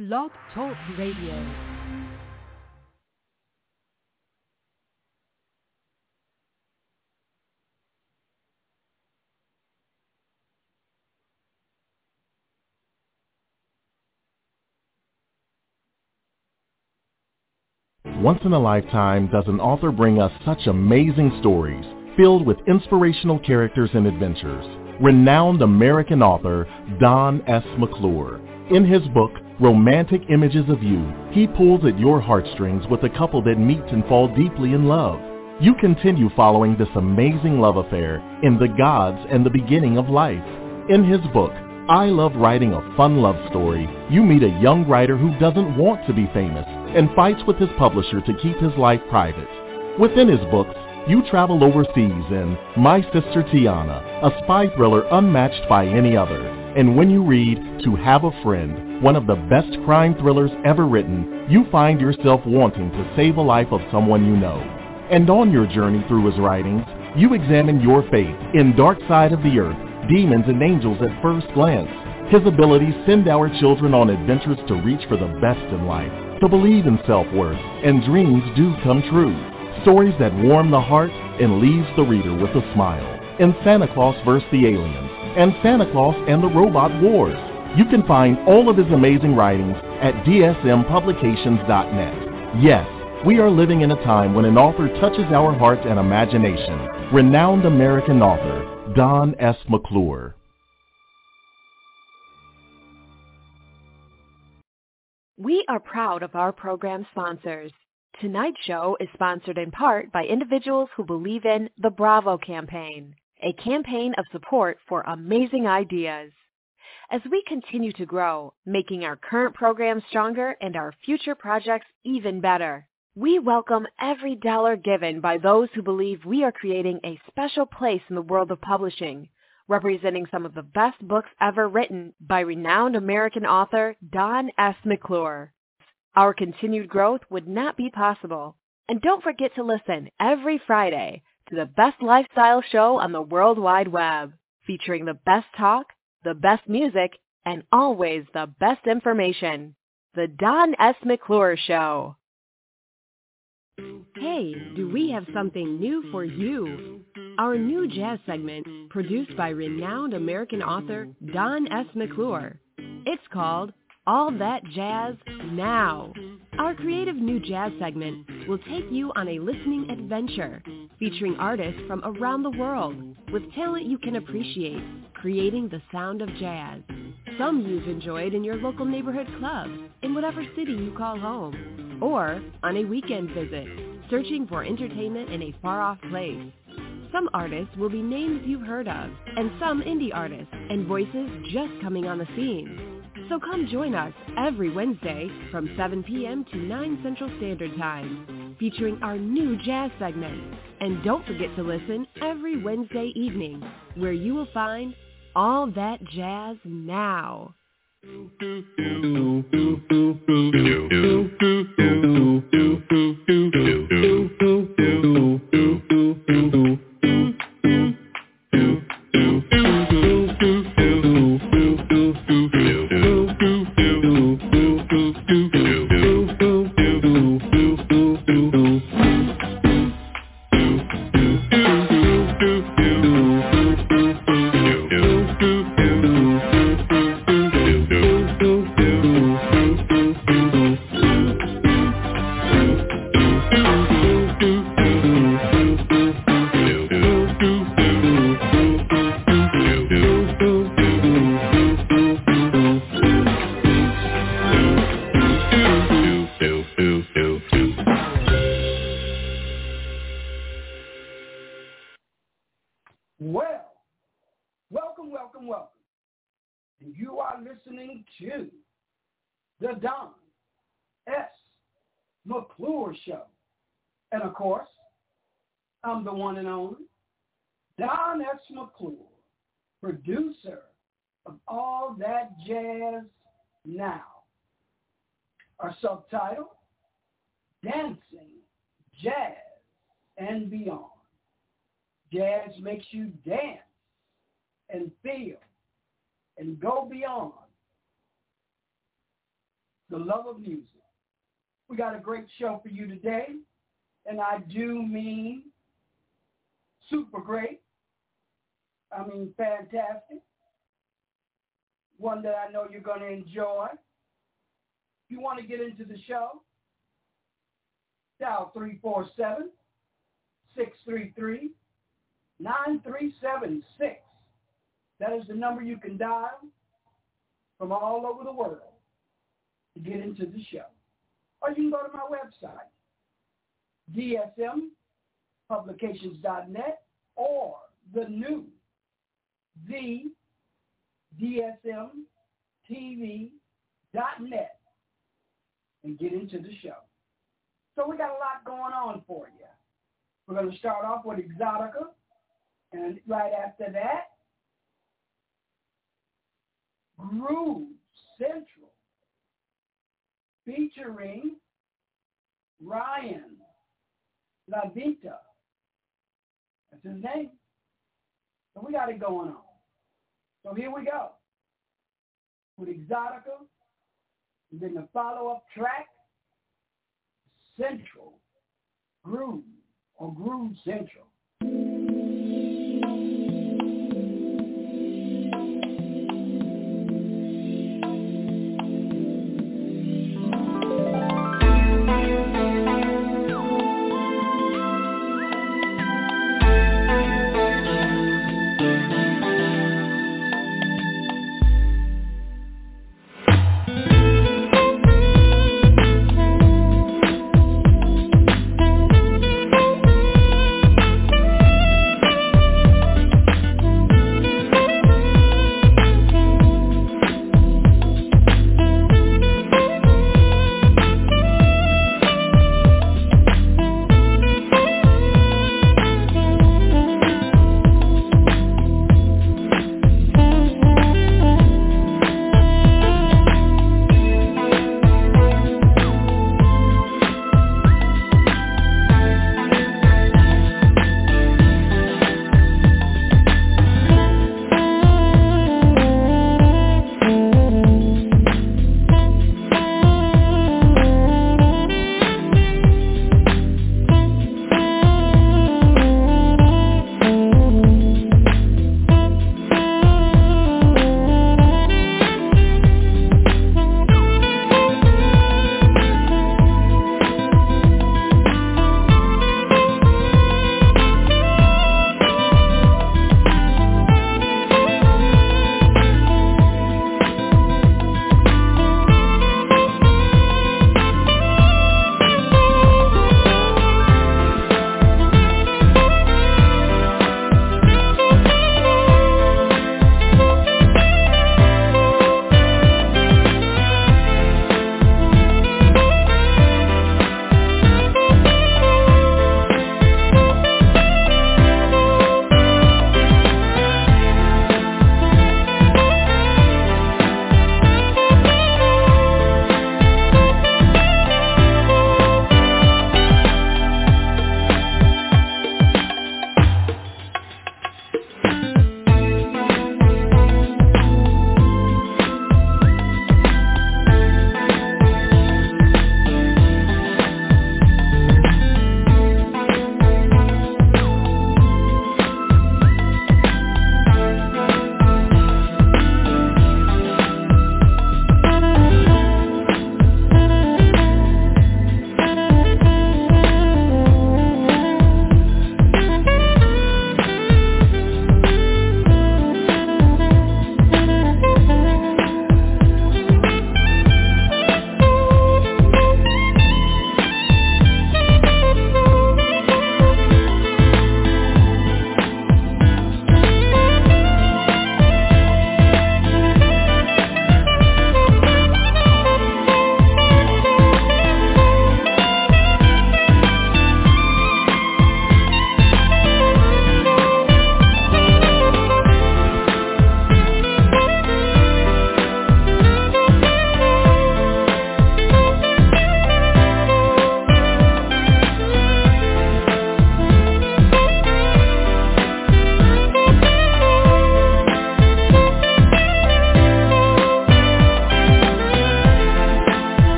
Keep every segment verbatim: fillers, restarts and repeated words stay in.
Blog Talk Radio. Once in a lifetime does an author bring us such amazing stories filled with inspirational characters and adventures. Renowned American author Don S. McClure. In his book, Romantic Images of You, he pulls at your heartstrings with a couple that meet and fall deeply in love. You continue following this amazing love affair in The Gods and the Beginning of Life. In his book, I Love Writing a Fun Love Story, you meet a young writer who doesn't want to be famous and fights with his publisher to keep his life private. Within his books, you travel overseas in My Sister Tiana, a spy thriller unmatched by any other. And when you read To Have a Friend, one of the best crime thrillers ever written, you find yourself wanting to save a life of someone you know. And on your journey through his writings, you examine your faith in Dark Side of the Earth, Demons and Angels at First Glance. His abilities send our children on adventures to reach for the best in life, to believe in self-worth, and dreams do come true. Stories that warm the heart and leaves the reader with a smile. In Santa Claus versus the Aliens and Santa Claus and the Robot Wars. You can find all of his amazing writings at D S M publications dot net. Yes, we are living in a time when an author touches our hearts and imagination. Renowned American author Don S. McClure. We are proud of our program sponsors. Tonight's show is sponsored in part by individuals who believe in the Bravo campaign, a campaign of support for amazing ideas. As we continue to grow, making our current program stronger and our future projects even better, we welcome every dollar given by those who believe we are creating a special place in the world of publishing, representing some of the best books ever written by renowned American author Don S. McClure. Our continued growth would not be possible. And don't forget to listen every Friday to the best lifestyle show on the World Wide Web, featuring the best talk, the best music, and always the best information. The Don S. McClure Show. Hey, do we have something new for you? Our new jazz segment, produced by renowned American author Don S. McClure. It's called All That Jazz Now. Our creative new jazz segment will take you on a listening adventure, featuring artists from around the world with talent you can appreciate, creating the sound of jazz. Some you've enjoyed in your local neighborhood club, in whatever city you call home, or on a weekend visit, searching for entertainment in a far-off place. Some artists will be names you've heard of, and some indie artists and voices just coming on the scene. So come join us every Wednesday from seven p.m. to nine Central Standard Time, featuring our new jazz segment. And don't forget to listen every Wednesday evening, where you will find All That Jazz Now. Well, welcome, welcome, welcome. And you are listening to the Don S. McClure Show. And of course, I'm the one and only Don S. McClure, producer of All That Jazz Now. Our subtitle, Dancing, Jazz, and Beyond. Jazz makes you dance and feel and go beyond the love of music. We got a great show for you today, and I do mean super great. I mean fantastic. One that I know you're going to enjoy. If you want to get into the show, dial three four seven, six three three, nine three seven six. That is the number you can dial from all over the world to get into the show. Or you can go to my website, D S M publications dot net, or the new, the D S M T V dot net, and get into the show. So we got a lot going on for you. We're going to start off with Exotica, and right after that, Groove Central, featuring Ryan La Vita. That's his name. So we got it going on. So here we go with Exotica, and then the follow-up track, Central Groove, or Groove Central.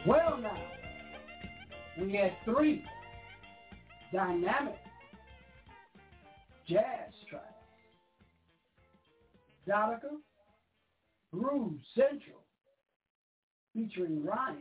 Well now, we had three dynamic jazz tracks. Exotica, Groove Central, featuring Ryan,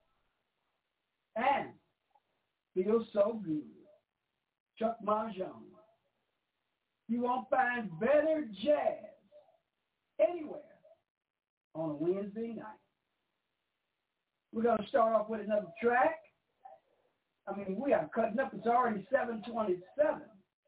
and Feels So Good, Chuck Marjane. You won't find better jazz anywhere on a Wednesday night. We're going to start off with another track. I mean, we are cutting up. It's already seven twenty-seven.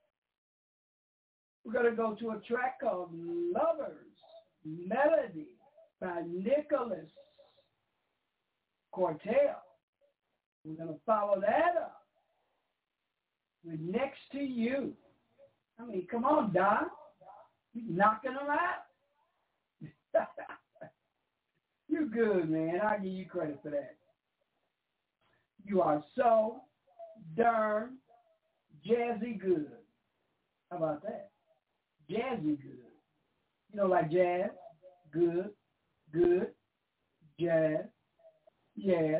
We're going to go to a track called Lover's Melody by Nicholas Cortell. We're going to follow that up with Next to You. I mean, come on, Don. You're knocking them out. You're good, man. I'll give you credit for that. You are so darn jazzy good. How about that? Jazzy good. You know, like jazz, good, good, jazz, yeah.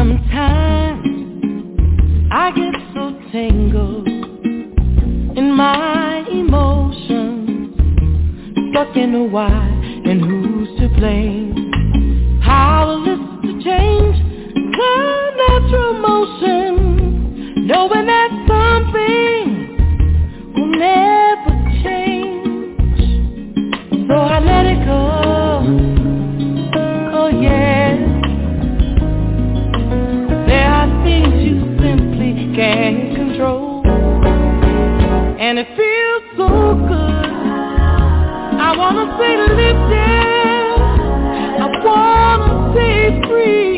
Sometimes I get so tangled in my emotions, stuck in a why and who's to blame. Powerless to change the natural motion, knowing that something will never change. So I let it go. Oh yeah. There are things you simply can't control, and it feels so good. I wanna stay lifted, I wanna stay free.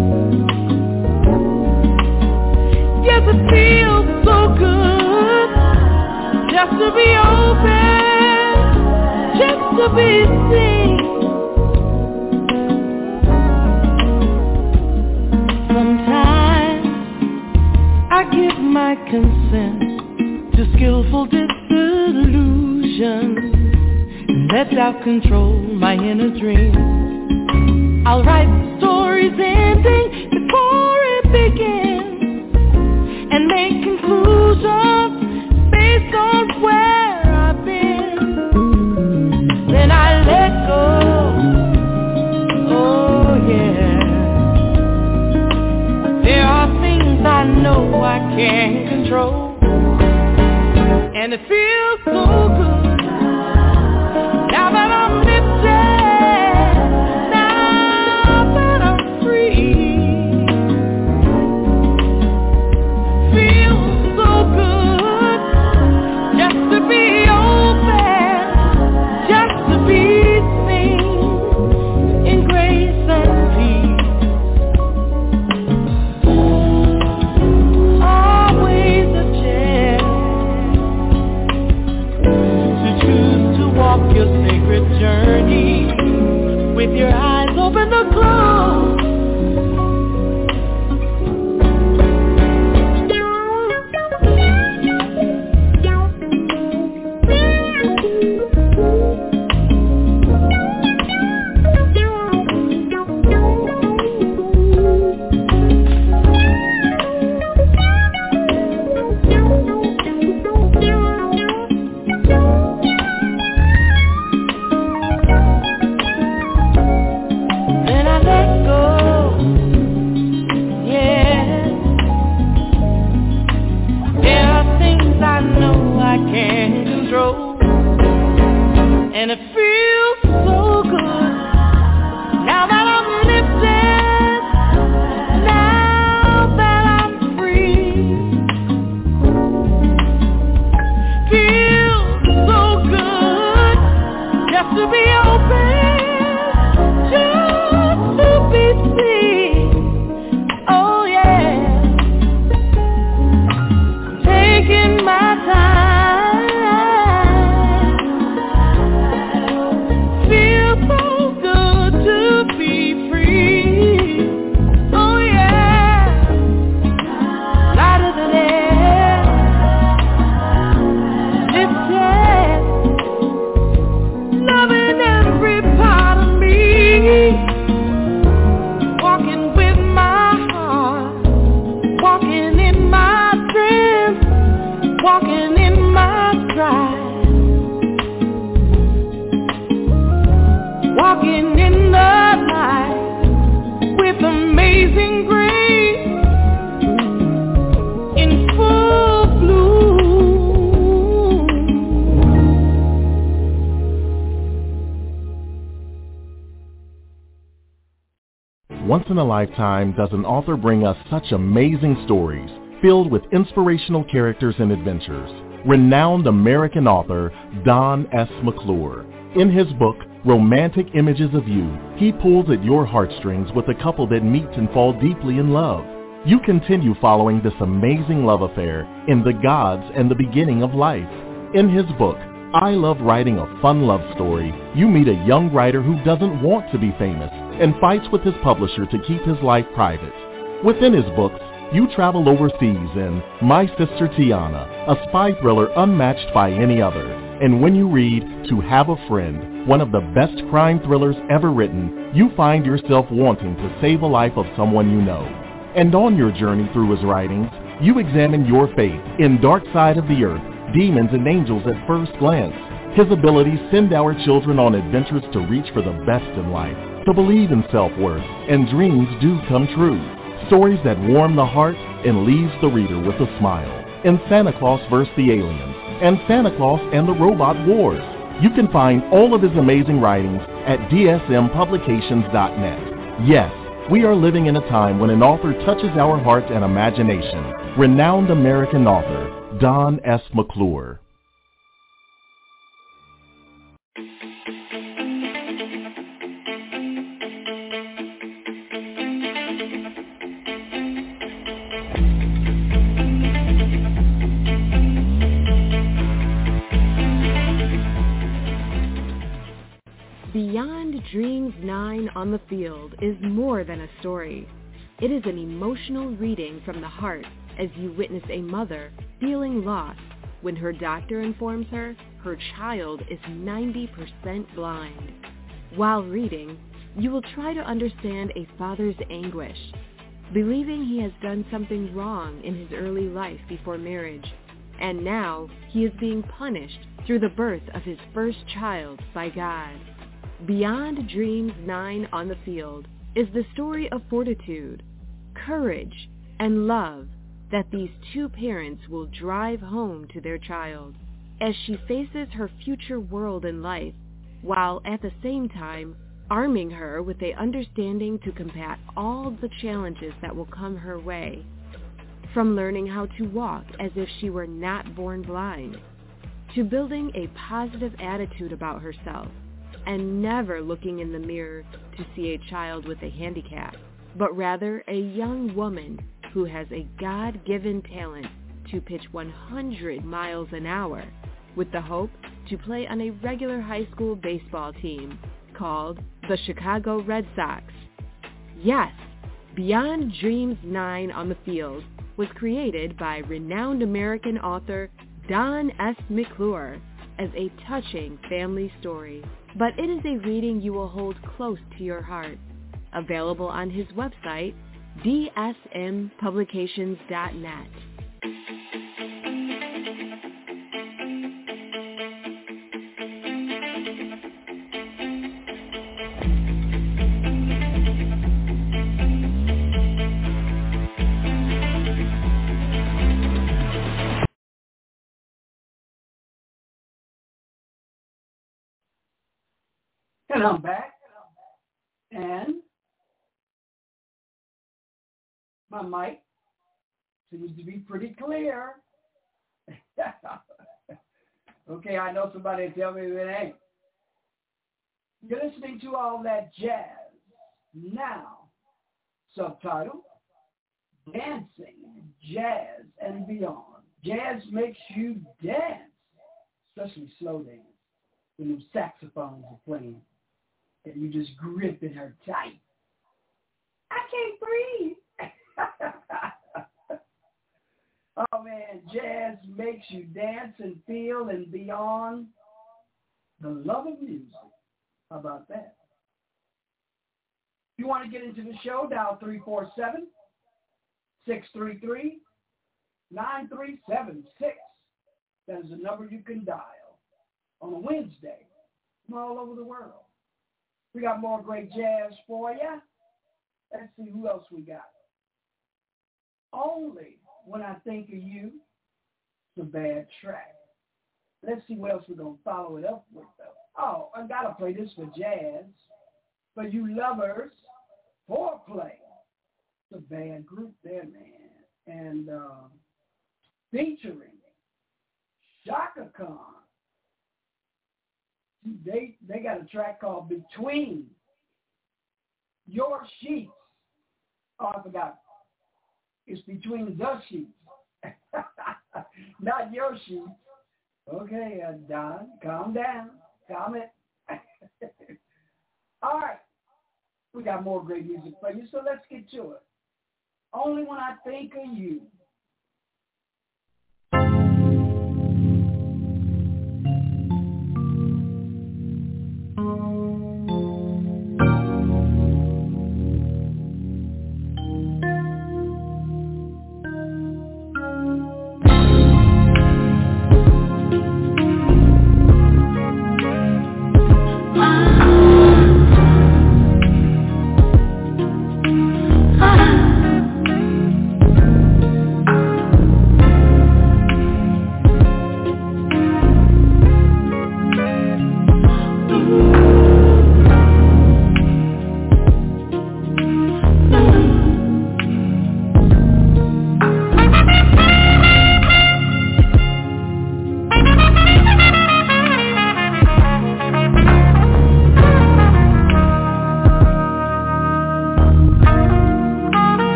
Yes, it feels so good just to be open, just to be seen. Sometimes I give my consent to skillful disillusion, let doubt control my inner dream. I'll write the story's ending before it begins, and make conclusions based on where I've been. Then I let go. Oh yeah. There are things I know I can't control, and it feels so good. Now that I'm lifted, now that I'm free, feels so good just to be open, just to be seen in grace and peace. Always a chance to choose to walk your sacred journey with your eyes open or closed. And it feels so good now that I'm lifted, now that I'm free. Feels so good just to be open, just to be seen. Oh yeah, taking my time. Walking in the light with amazing grace in full bloom. Once in a lifetime does an author bring us such amazing stories filled with inspirational characters and adventures. Renowned American author Don S. McClure. In his book, Romantic Images of You, he pulls at your heartstrings with a couple that meet and fall deeply in love. You continue following this amazing love affair in The Gods and the Beginning of Life. In his book, I Love Writing a Fun Love Story, you meet a young writer who doesn't want to be famous and fights with his publisher to keep his life private. Within his books, you travel overseas in My Sister Tiana, a spy thriller unmatched by any other. And when you read To Have a Friend, one of the best crime thrillers ever written, you find yourself wanting to save a life of someone you know. And on your journey through his writings, you examine your faith in Dark Side of the Earth, Demons and Angels at First Glance. His abilities send our children on adventures to reach for the best in life, to believe in self-worth, and dreams do come true. Stories that warm the heart and leaves the reader with a smile. In Santa Claus versus the Aliens and Santa Claus and the Robot Wars. You can find all of his amazing writings at D S M publications dot net. Yes, we are living in a time when an author touches our hearts and imagination. Renowned American author, Don S. McClure. Beyond Dreams nine on the Field is more than a story. It is an emotional reading from the heart as you witness a mother feeling lost when her doctor informs her her child is ninety percent blind. While reading, you will try to understand a father's anguish, believing he has done something wrong in his early life before marriage, and now he is being punished through the birth of his first child by God. Beyond Dreams nine on the Field is the story of fortitude, courage, and love that these two parents will drive home to their child as she faces her future world and life, while at the same time arming her with a understanding to combat all the challenges that will come her way. From learning how to walk as if she were not born blind, to building a positive attitude about herself, and never looking in the mirror to see a child with a handicap, but rather a young woman who has a God-given talent to pitch one hundred miles an hour with the hope to play on a regular high school baseball team called the Chicago Red Sox. Yes, Beyond Dreams nine on the Field was created by renowned American author Don S. McClure as a touching family story, but it is a reading you will hold close to your heart. Available on his website, D S M publications dot net. And I'm back. And my mic seems to be pretty clear. Okay, I know somebody will tell me it ain't. You're listening to All That Jazz Now. Subtitle, Dancing, Jazz, and Beyond. Jazz makes you dance, especially slow dance, when them saxophones are playing. And you just gripping her tight. I can't breathe. Oh man, jazz makes you dance and feel and beyond the love of music. How about that? If you want to get into the show, dial three four seven, six three three, nine three seven six. That is the number you can dial on a Wednesday from all over the world. We got more great jazz for you. Let's see who else we got. Only When I Think of You, it's a bad track. Let's see what else we're going to follow it up with, though. Oh, I got to play this for jazz. For you lovers, Foreplay. It's a bad group there, man. And uh, featuring Shaka Khan. They they got a track called Between Your Sheets. Oh, I forgot. It's Between the Sheets. Not your sheets. Okay, uh, Don, calm down. Calm it. All right. We got more great music for you, so let's get to it. Only When I Think of You.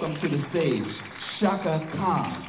welcome to the stage Chaka Khan.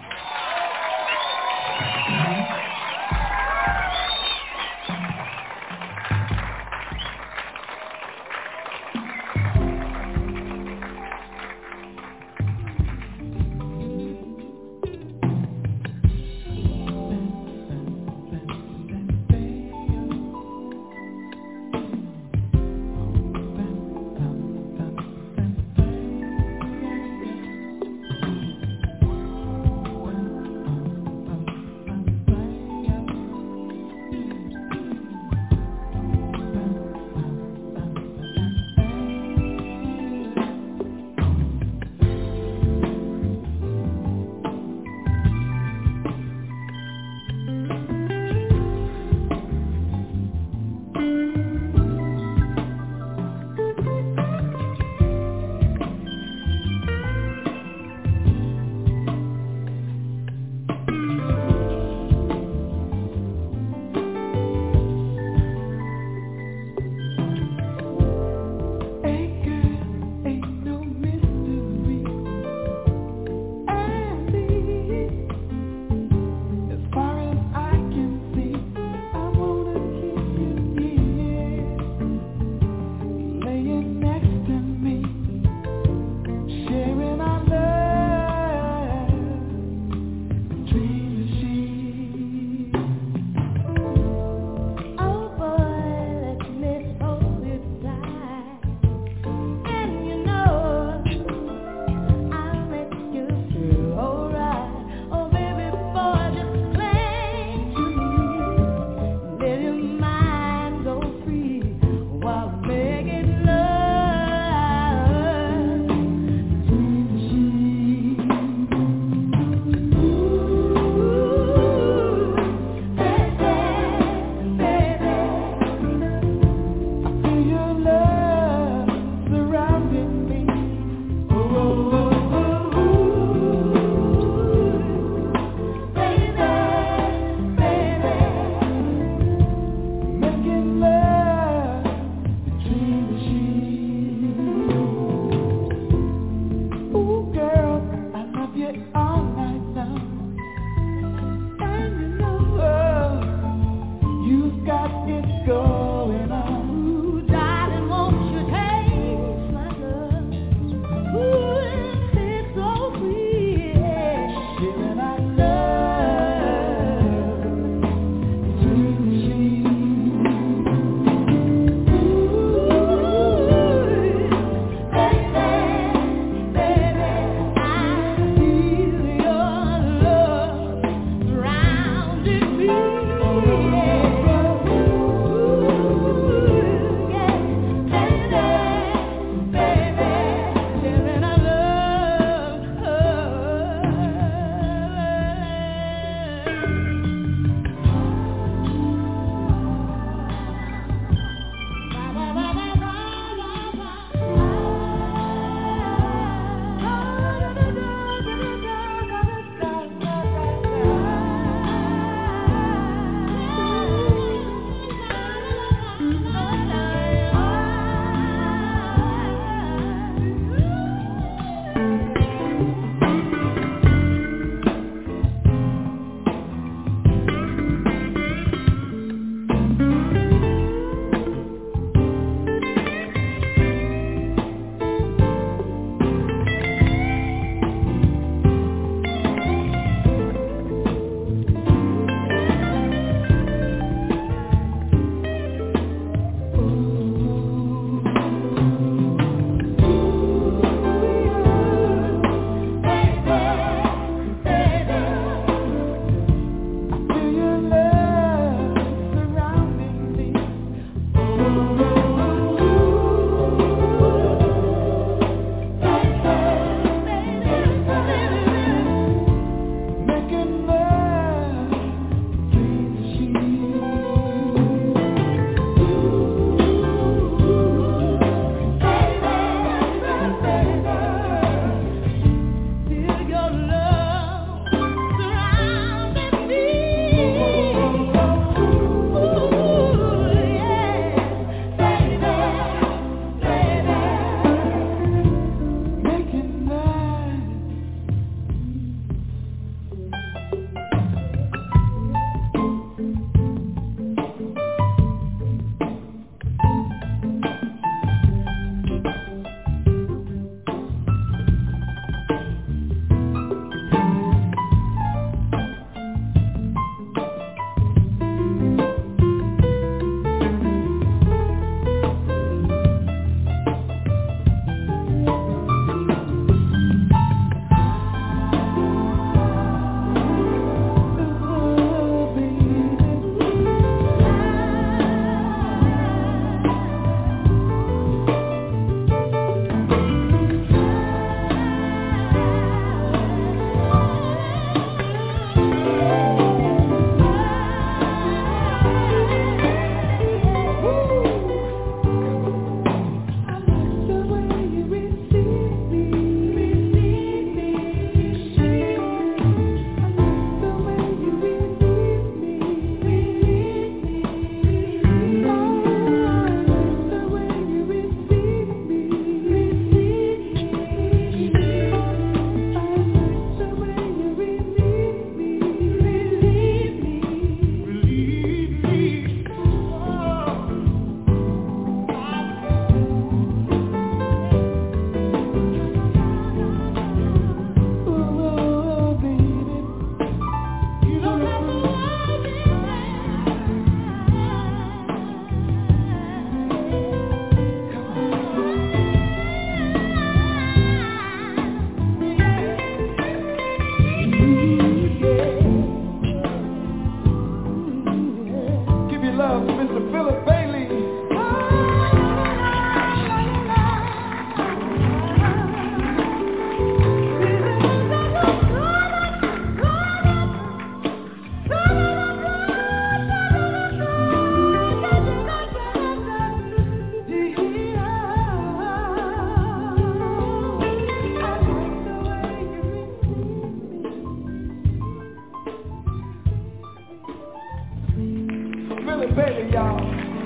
Philip Bailey, y'all.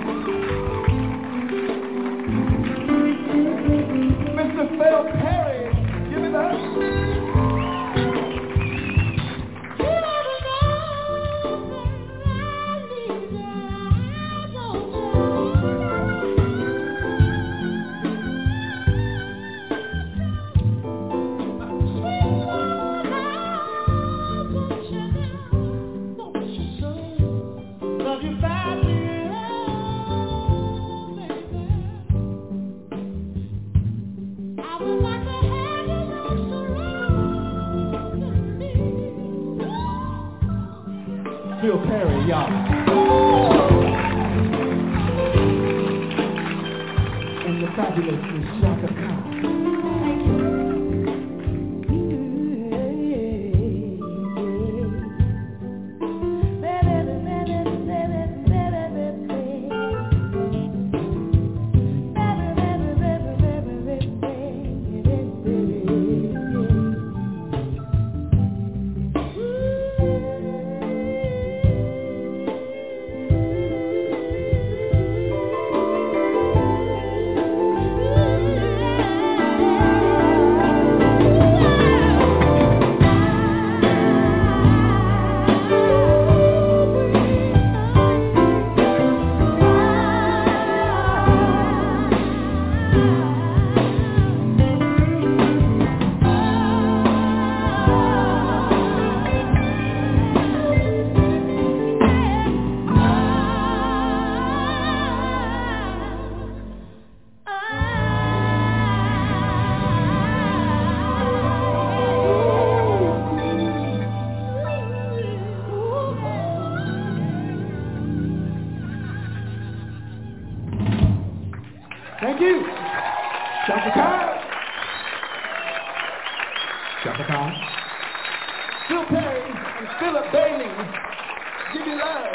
Mister Phil Perry, give it up. Phil Perry, y'all. And the fabulous Miss Shaka Khan. Thank you. Shaka Khan. Shaka Khan. Phil Perry and Philip Bailey. Give you love.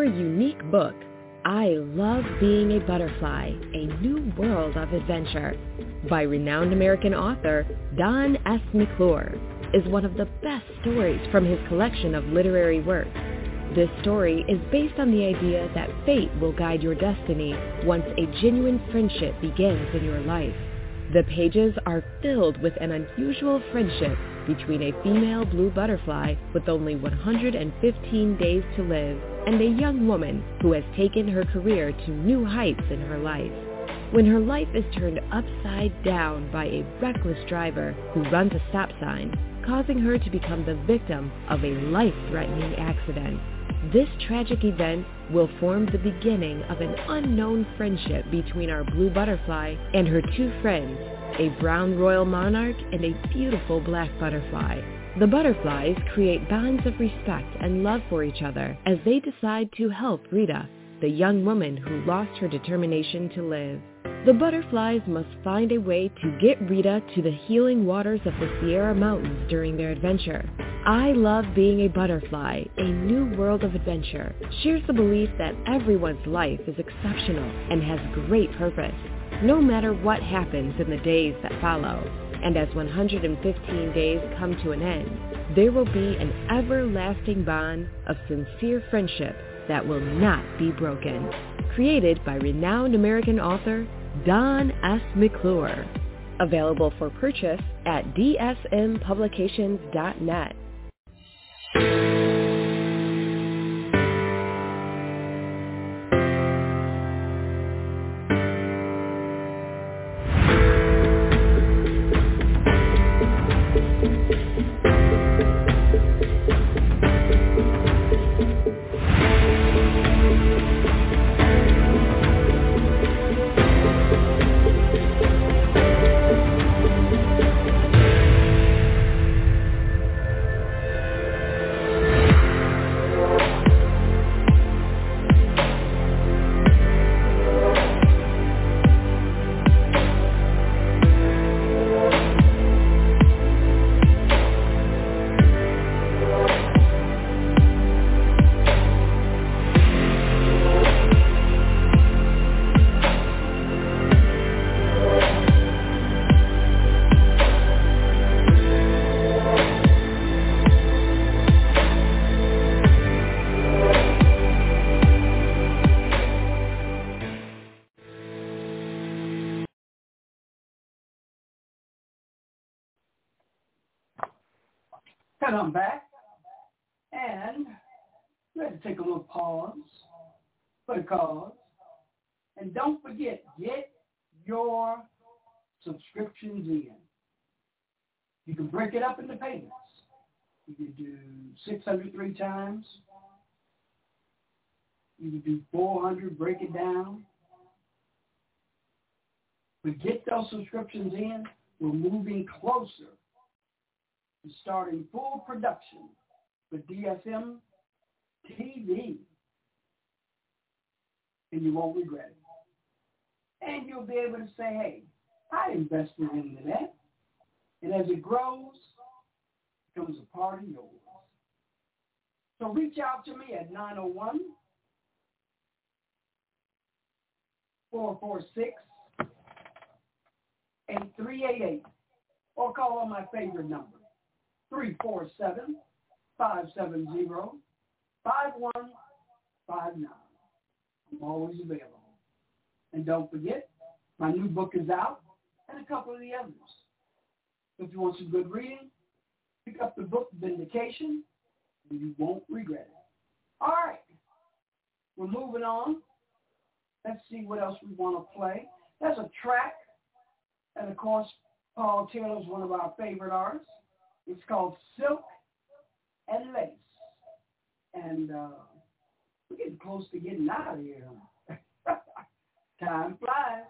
unique book, I Love Being a Butterfly, A New World of Adventure, by renowned American author Don S. McClure, is one of the best stories from his collection of literary works. This story is based on the idea that fate will guide your destiny once a genuine friendship begins in your life. The pages are filled with an unusual friendship between a female blue butterfly with only one hundred fifteen days to live and a young woman who has taken her career to new heights in her life. When her life is turned upside down by a reckless driver who runs a stop sign, causing her to become the victim of a life-threatening accident. This tragic event will form the beginning of an unknown friendship between our blue butterfly and her two friends, a brown royal monarch and a beautiful black butterfly. The butterflies create bonds of respect and love for each other as they decide to help Rita, the young woman who lost her determination to live. The butterflies must find a way to get Rita to the healing waters of the Sierra Mountains during their adventure. I Love Being a Butterfly, A New World of Adventure shares the belief that everyone's life is exceptional and has great purpose, no matter what happens in the days that follow. And as one hundred fifteen days come to an end, there will be an everlasting bond of sincere friendship that will not be broken. Created by renowned American author Don S. McClure. Available for purchase at d s m publications dot net. And I'm back, and we had to take a little pause for the cause. And don't forget, get your subscriptions in. You can break it up into payments. You can do six hundred three times. You can do four hundred, break it down. But get those subscriptions in. We're moving closer to starting full production with D S M T V. And you won't regret it. And you'll be able to say, hey, I invested into that. And as it grows, it becomes a part of yours. So reach out to me at nine oh one, four four six, eight three eight eight or call on my favorite number, three four seven, five seven zero, five one five nine. I'm always available. And don't forget, my new book is out and a couple of the others. If you want some good reading, pick up the book Vindication, and you won't regret it. All right. We're moving on. Let's see what else we want to play. There's a track, and of course, Paul Taylor is one of our favorite artists. It's called Silk and Lace. And uh, we're getting close to getting out of here. Time flies.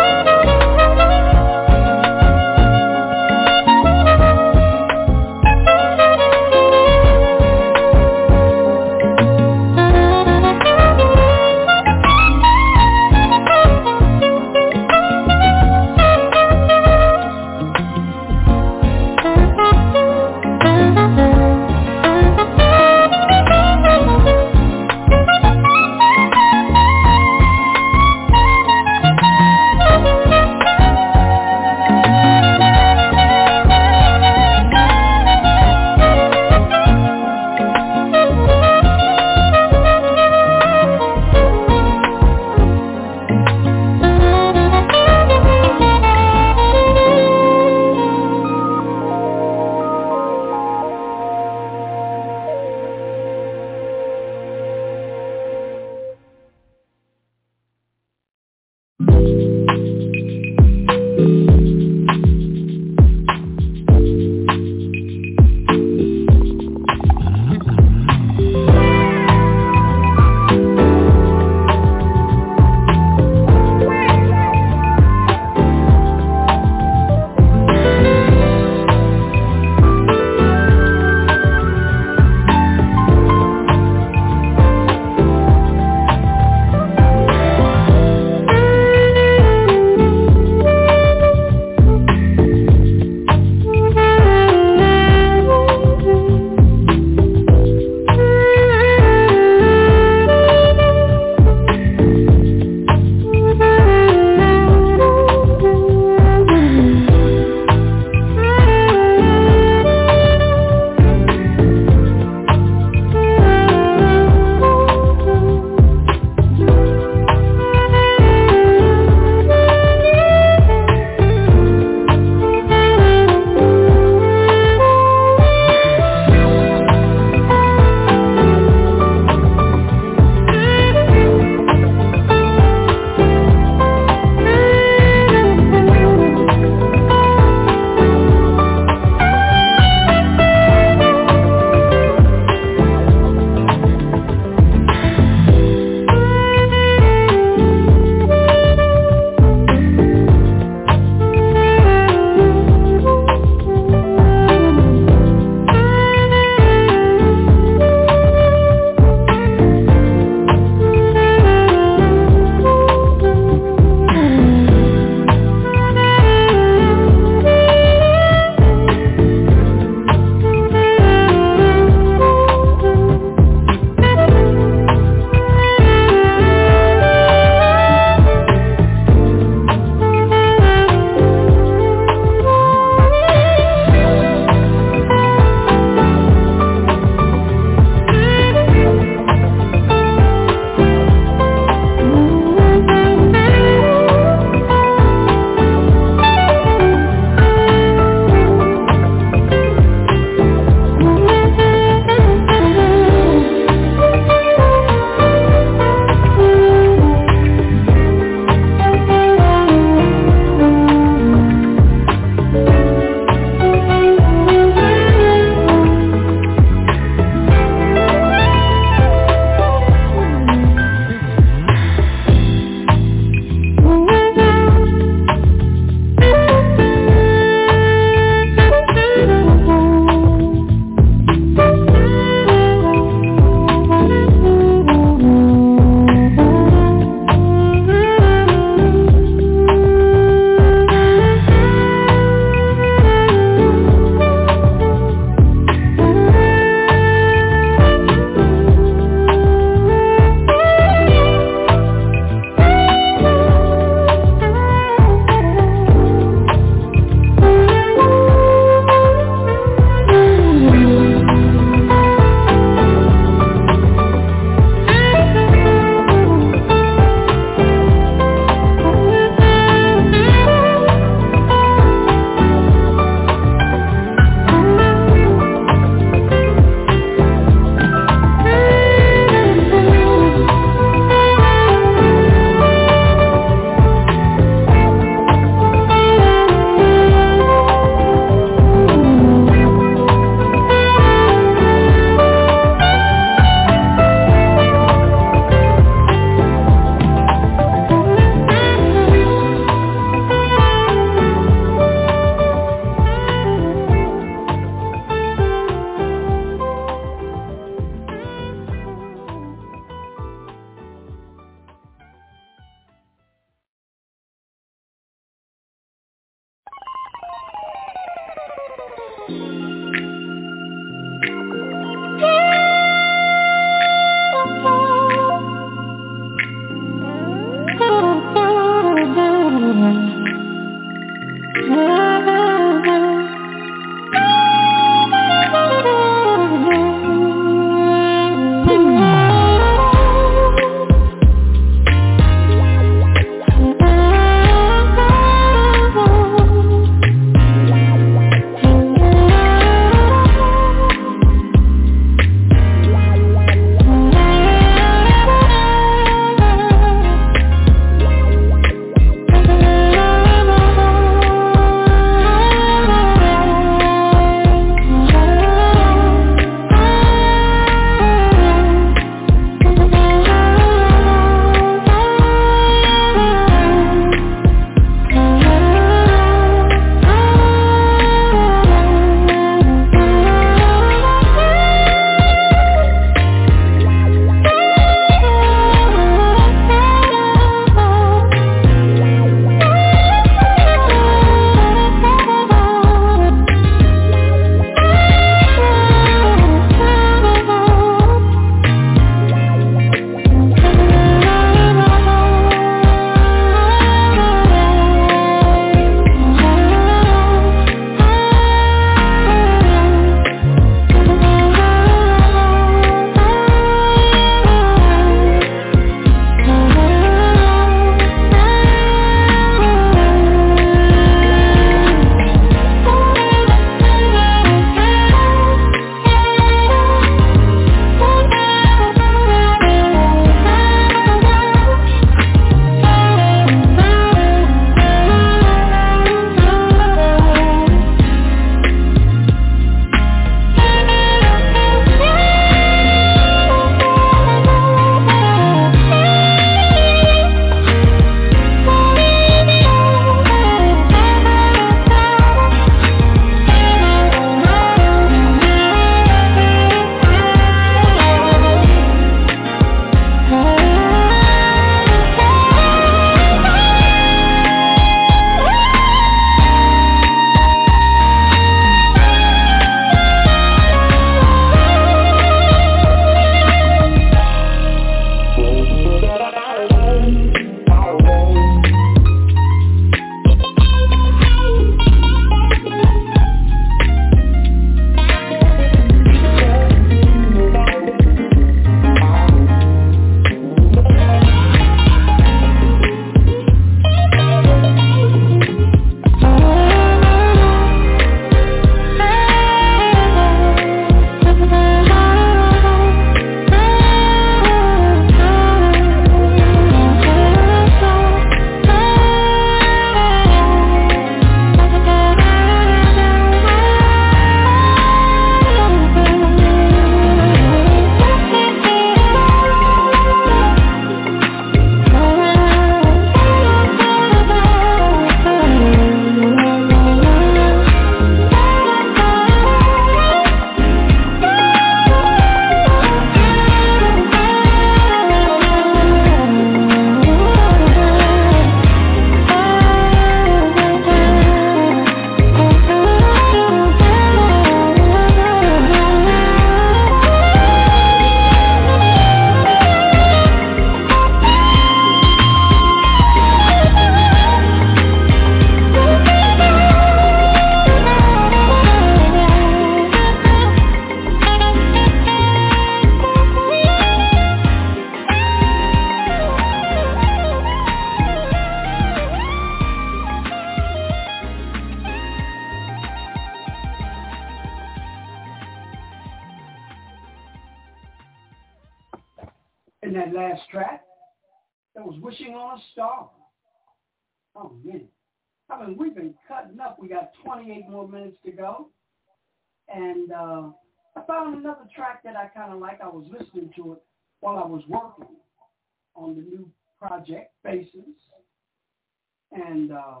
in that last track, that was Wishing on a Star. Oh, man. I mean, we've been cutting up. We got twenty-eight more minutes to go. And uh, I found another track that I kind of like. I was listening to it while I was working on the new project, Faces. And uh,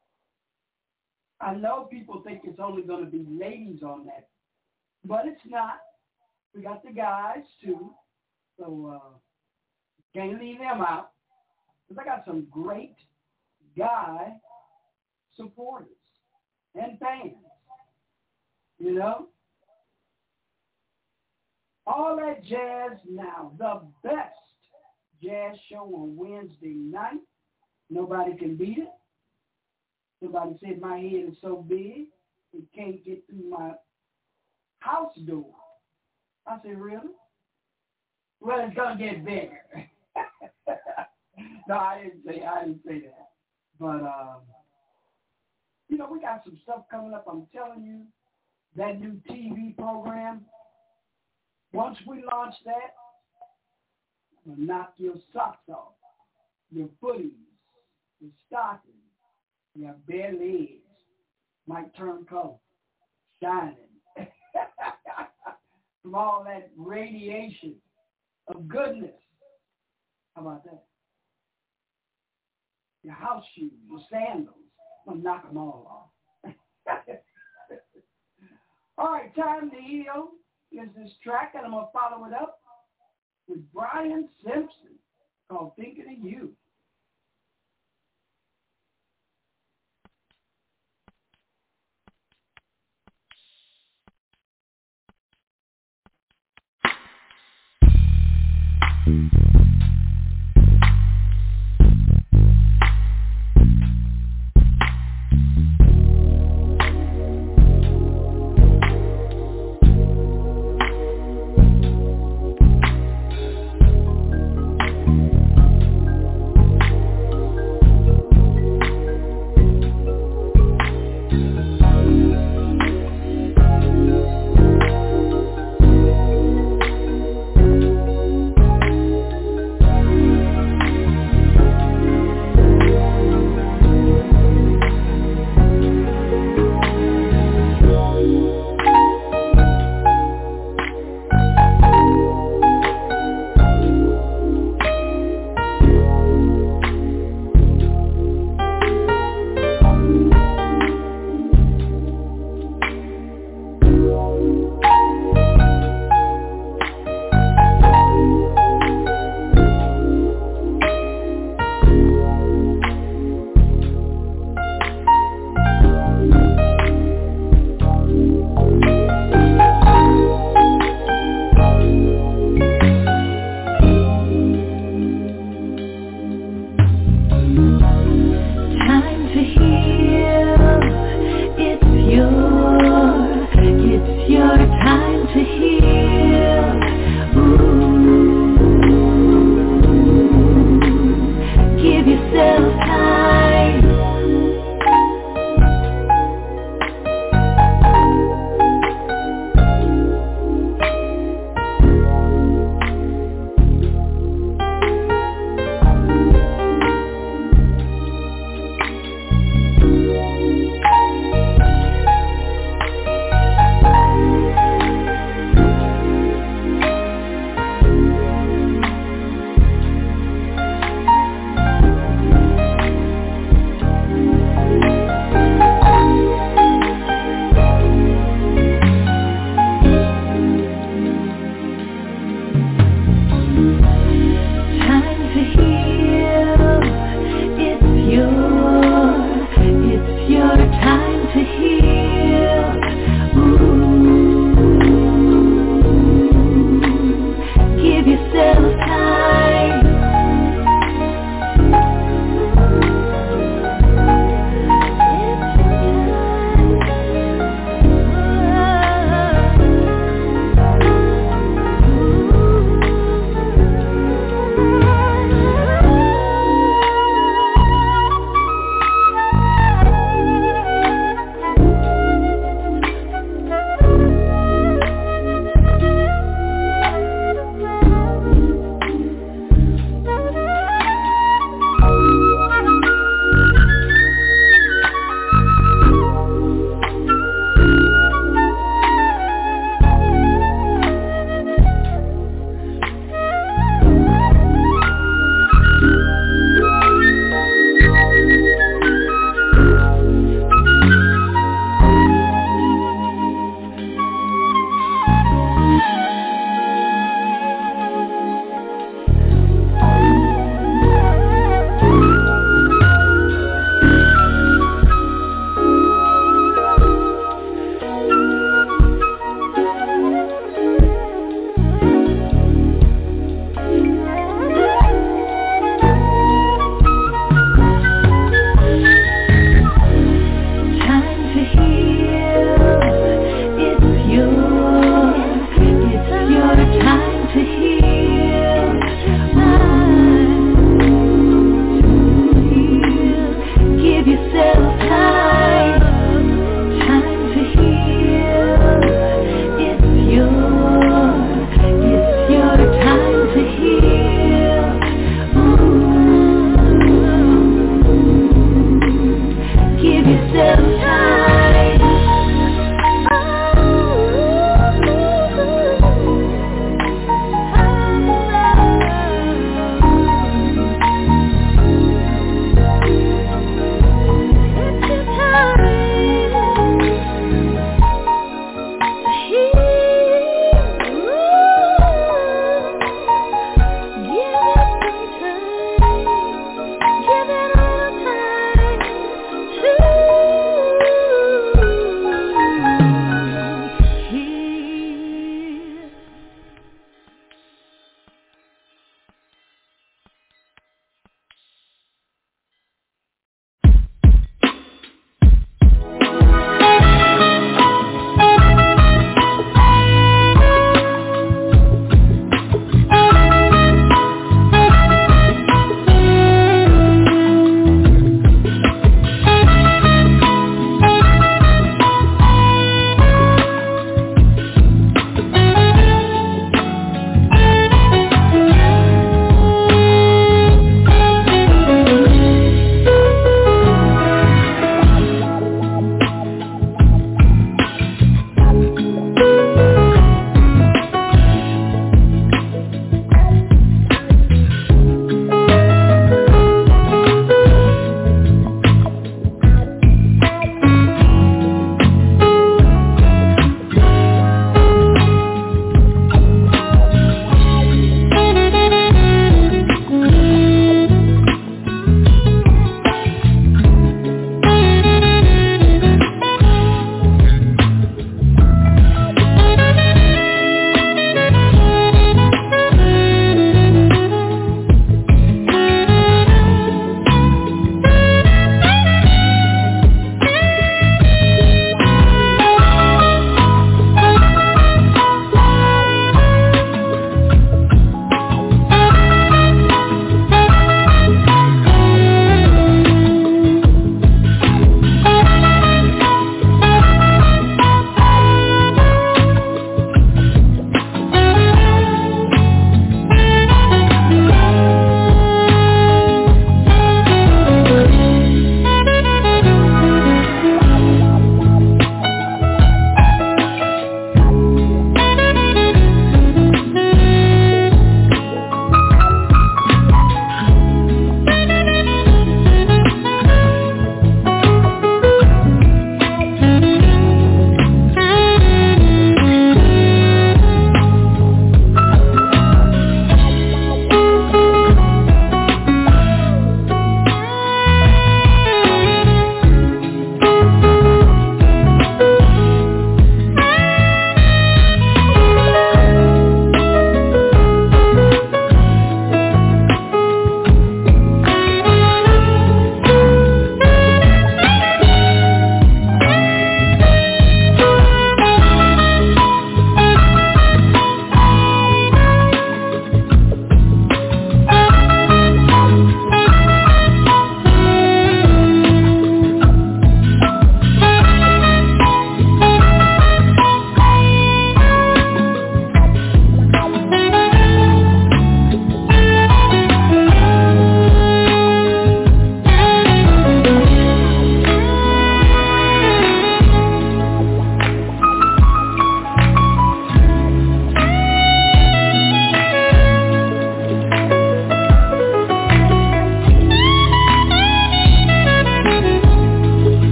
I know people think it's only going to be ladies on that, but it's not. We got the guys, too. So uh, can't leave them out. Because I got some great guy supporters and fans. You know? All That Jazz Now, the best jazz show on Wednesday night. Nobody can beat it. Somebody said my head is so big, it can't get through my house door. I said, really? Well, it's going to get bigger. No, I didn't say I didn't say that. But, um, you know, we got some stuff coming up. I'm telling you, that new T V program, once we launch that, I'm going to knock your socks off, your footies, your stockings, your bare legs might turn color, shining. From all that radiation of goodness. How about that? Your house shoes, your sandals, I'm going to knock them all off. All right, time to heal. Here's this track, and I'm going to follow it up with Brian Simpson called Thinking of You.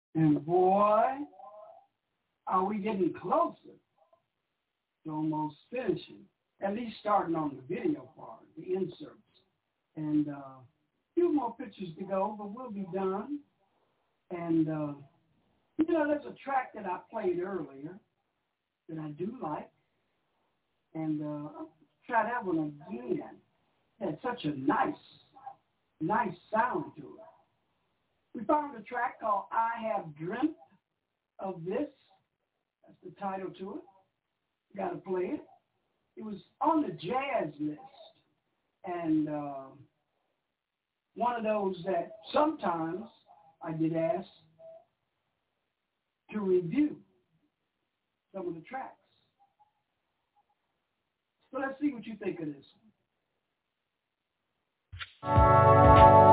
And boy, are we getting closer to almost finishing, at least starting on the video part, the inserts. And uh, a few more pictures to go, but we'll be done. And, uh, you know, there's a track that I played earlier that I do like. And uh, I'll try that one again. It had such a nice, nice sound to it. We found a track called I Have Dreamt of This. That's the title to it. You got to play it. It was on the jazz list. And uh, one of those that sometimes I get asked to review some of the tracks. So let's see what you think of this one.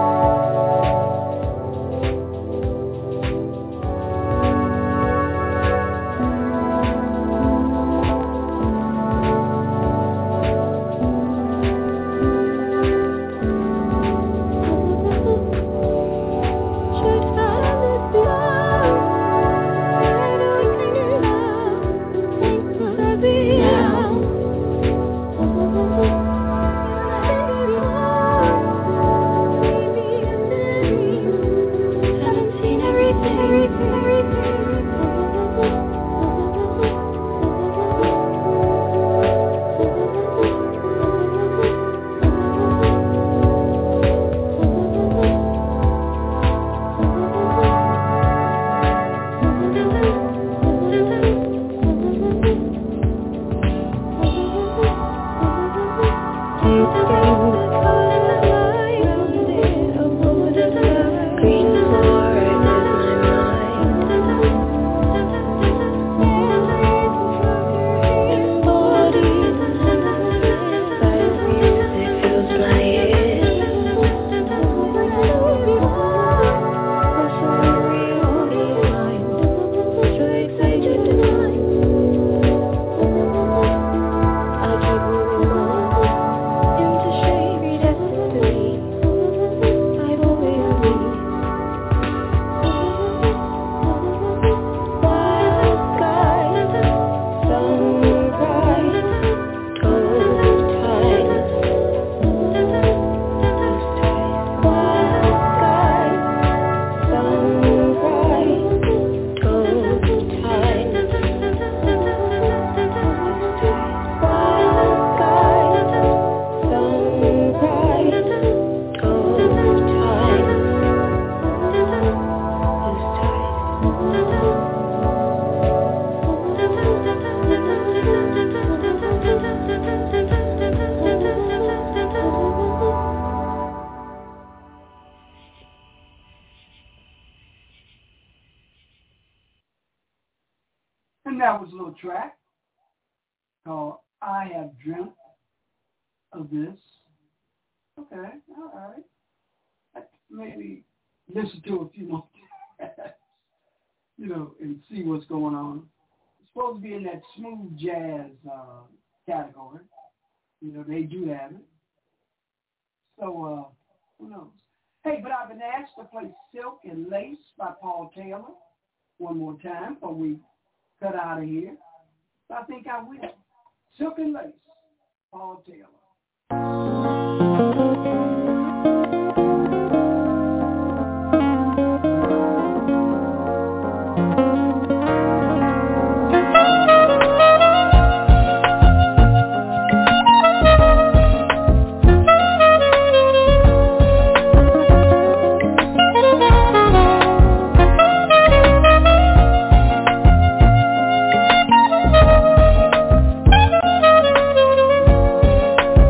And that was a little track called I Have Dreamt of This. Okay, all right. Maybe listen to a few more you know, and see what's going on. It's supposed to be in that smooth jazz uh, category. You know, they do have it. So, uh, who knows? Hey, but I've been asked to play Silk and Lace by Paul Taylor one more time before we cut out of here. So I think I will. Silk and Lace, Paul Taylor. Thank you.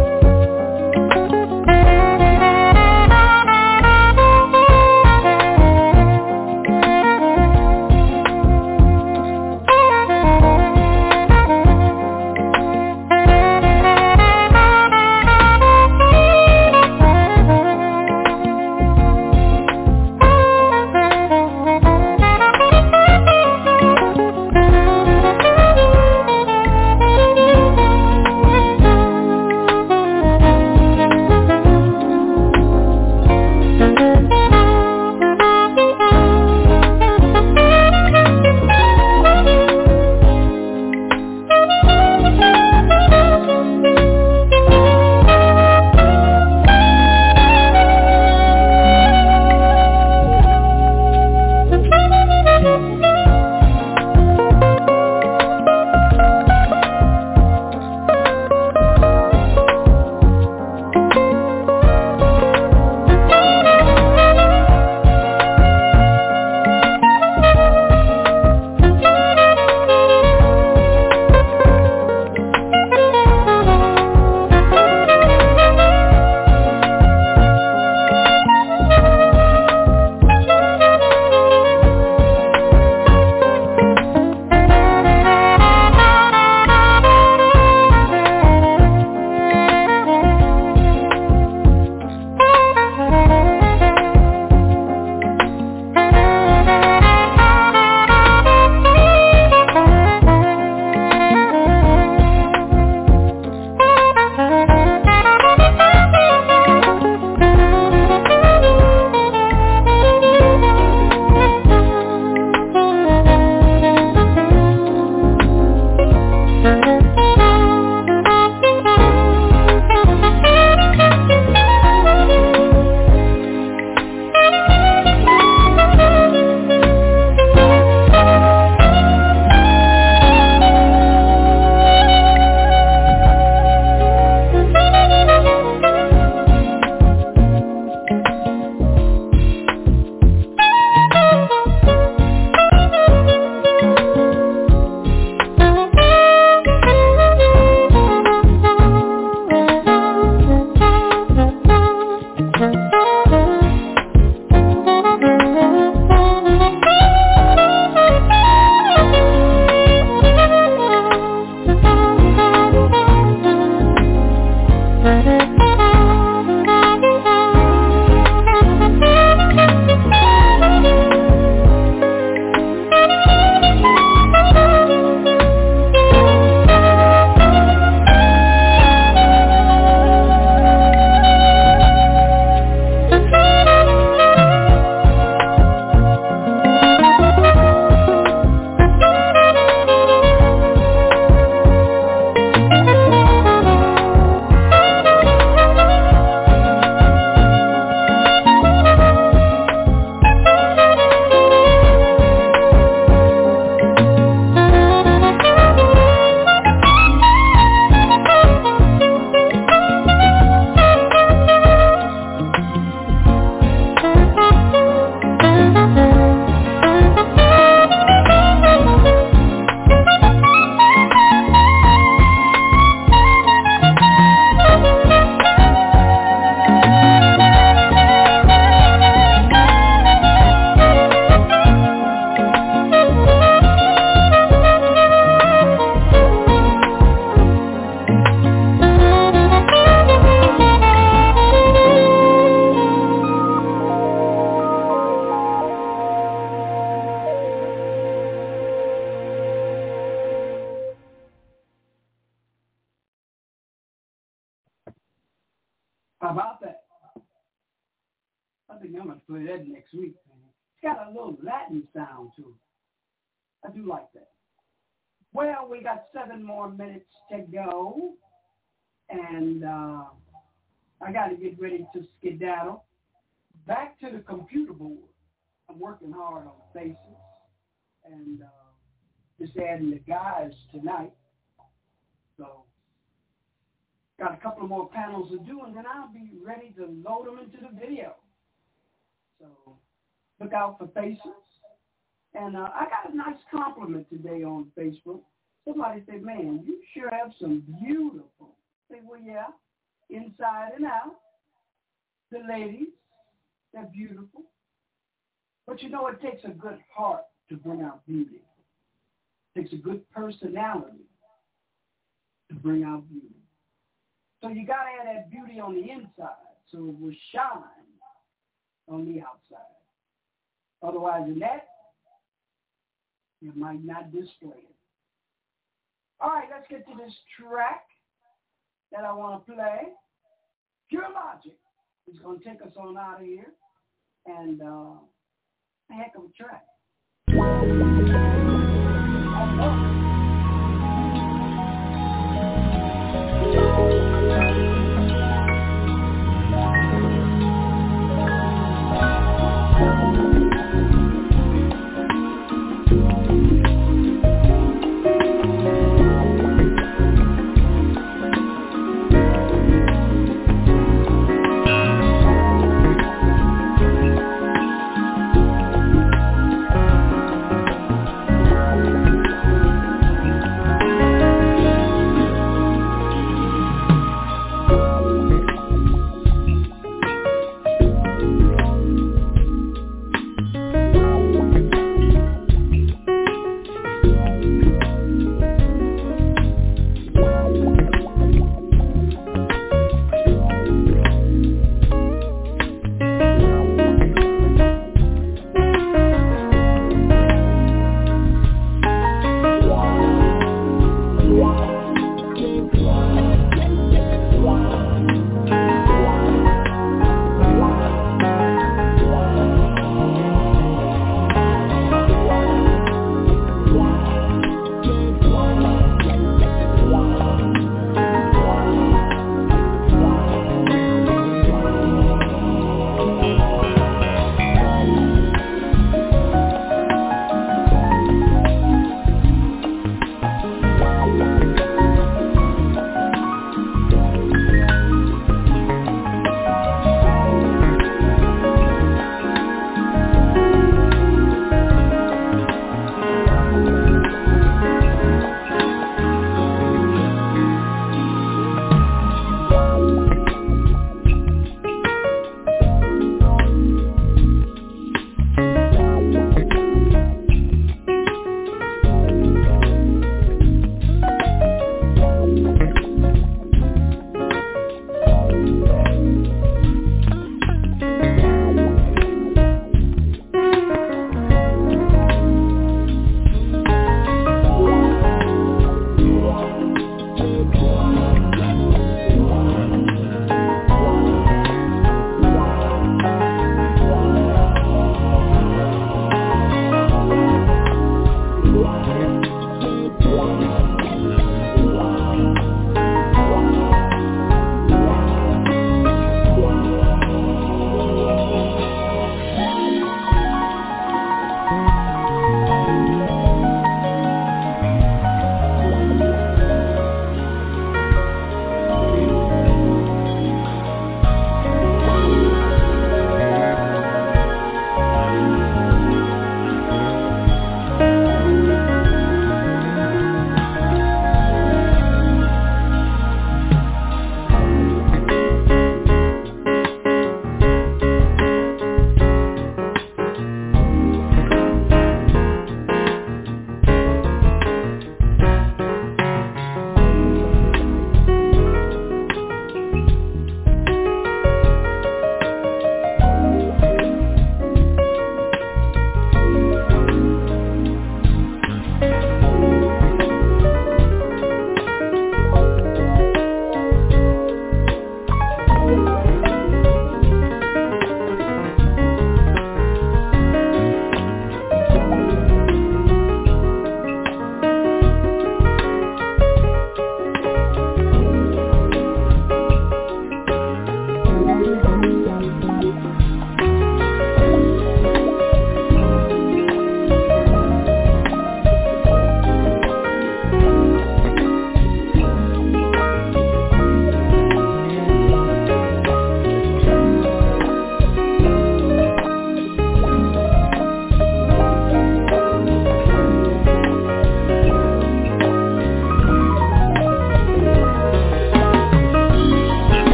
play that next week. It's got a little Latin sound to it. I do like that. Well, we got seven more minutes to go, and uh, I got to get ready to skedaddle. Back to the computer board. I'm working hard on faces, and uh, just adding the guys tonight. So, got a couple of more panels to do, and then I'll be ready to load them into the video. So, look out for faces. And uh, I got a nice compliment today on Facebook. Somebody said, man, you sure have some beautiful. I say, well, yeah, inside and out. The ladies, they're beautiful. But you know, it takes a good heart to bring out beauty. It takes a good personality to bring out beauty. So you got to have that beauty on the inside so it will shine on the outside. Otherwise than that, you might not display it. All right, let's get to this track that I want to play. Pure Logic is going to take us on out of here. And uh, a heck of a track.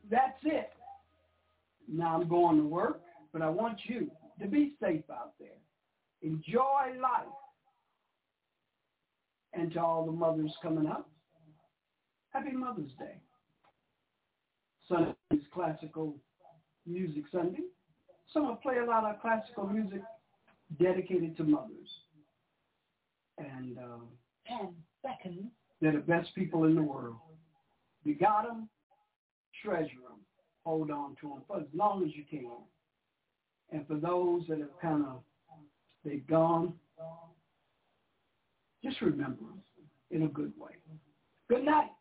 that's it. Now I'm going to work, but I want you to be safe out there. Enjoy life. And to all the mothers coming up, happy Mother's Day. Sunday is Classical Music Sunday. So I'm going to play a lot of classical music dedicated to mothers. And uh, ten seconds. They're the best people in the world. You got them, treasure them. Hold on to them for as long as you can. And for those that have kind of, they've gone, just remember them in a good way. Good night.